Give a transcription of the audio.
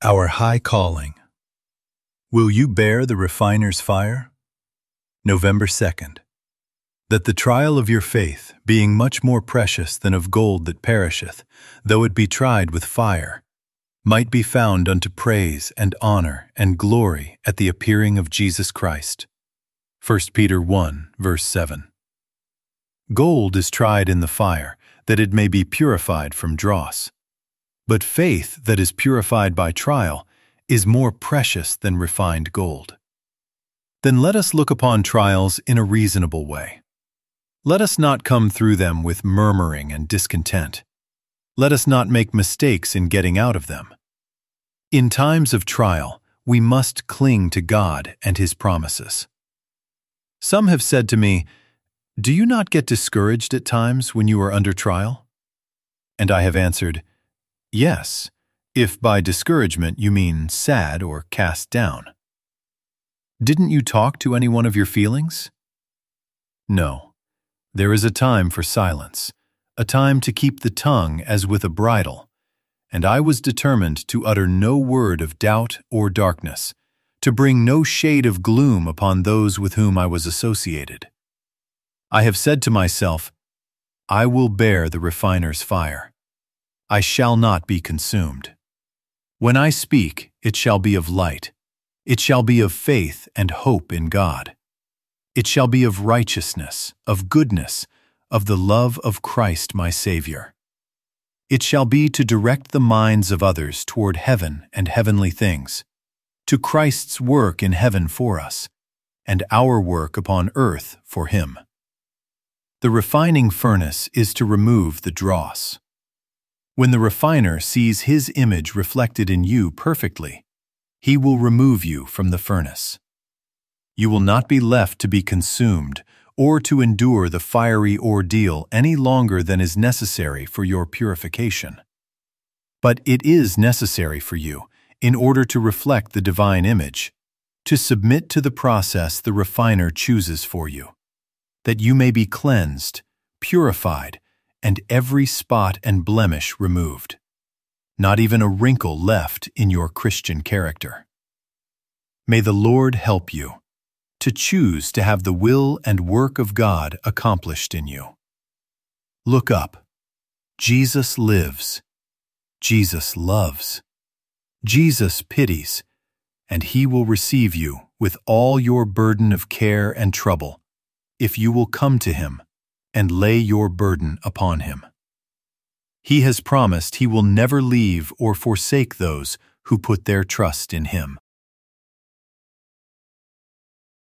Our high calling. Will you bear the refiner's fire? November 2nd. That the trial of your faith, being much more precious than of gold that perisheth, though it be tried with fire, might be found unto praise and honor and glory at the appearing of Jesus Christ. 1 Peter 1, verse 7. Gold is tried in the fire, that it may be purified from dross. But faith that is purified by trial is more precious than refined gold. Then let us look upon trials in a reasonable way. Let us not come through them with murmuring and discontent. Let us not make mistakes in getting out of them. In times of trial, we must cling to God and His promises. Some have said to me, "Do you not get discouraged at times when you are under trial?" And I have answered, "Yes, if by discouragement you mean sad or cast down." Didn't you talk to anyone of your feelings? No. There is a time for silence, a time to keep the tongue as with a bridle, and I was determined to utter no word of doubt or darkness, to bring no shade of gloom upon those with whom I was associated. I have said to myself, "I will bear the refiner's fire. I shall not be consumed. When I speak, it shall be of light. It shall be of faith and hope in God. It shall be of righteousness, of goodness, of the love of Christ my Savior. It shall be to direct the minds of others toward heaven and heavenly things, to Christ's work in heaven for us, and our work upon earth for Him." The refining furnace is to remove the dross. When the refiner sees his image reflected in you perfectly, he will remove you from the furnace. You will not be left to be consumed or to endure the fiery ordeal any longer than is necessary for your purification. But it is necessary for you, in order to reflect the divine image, to submit to the process the refiner chooses for you, that you may be cleansed, purified, and every spot and blemish removed, not even a wrinkle left in your Christian character. May the Lord help you to choose to have the will and work of God accomplished in you. Look up. Jesus lives. Jesus loves. Jesus pities, and He will receive you with all your burden of care and trouble, if you will come to Him and lay your burden upon Him. He has promised He will never leave or forsake those who put their trust in Him.